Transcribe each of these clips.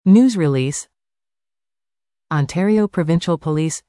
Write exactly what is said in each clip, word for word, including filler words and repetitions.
News release. Ontario Provincial Police.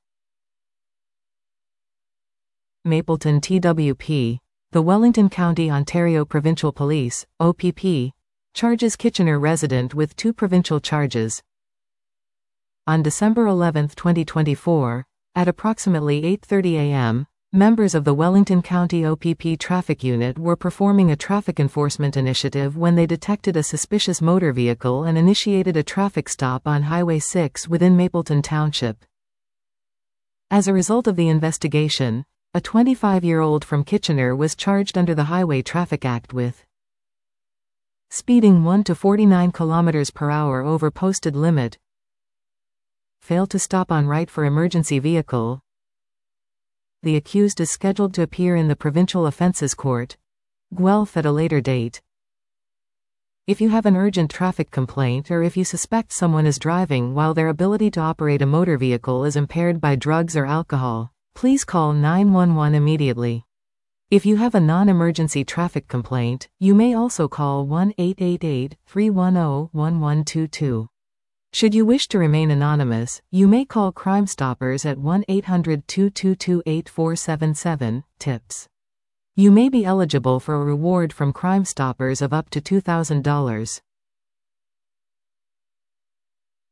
Mapleton T W P. The Wellington County Ontario Provincial Police, O P P, charges Kitchener resident with two provincial charges. On December eleventh twenty twenty-four, at approximately eight thirty a m, members of the Wellington County O P P Traffic Unit were performing a traffic enforcement initiative when they detected a suspicious motor vehicle and initiated a traffic stop on Highway six within Mapleton Township. As a result of the investigation, a twenty-five-year-old from Kitchener was charged under the Highway Traffic Act with speeding one to forty-nine kilometers per hour over posted limit, failed to stop on right for emergency vehicle. The accused is scheduled to appear in the Provincial Offences Court, Guelph, at a later date. If you have an urgent traffic complaint or if you suspect someone is driving while their ability to operate a motor vehicle is impaired by drugs or alcohol, please call nine one one immediately. If you have a non-emergency traffic complaint, you may also call one eight eight eight, three one zero, one one two two. Should you wish to remain anonymous, you may call Crime Stoppers at one eight hundred, two two two, eight four seven seven, tips. You may be eligible for a reward from Crime Stoppers of up to two thousand dollars.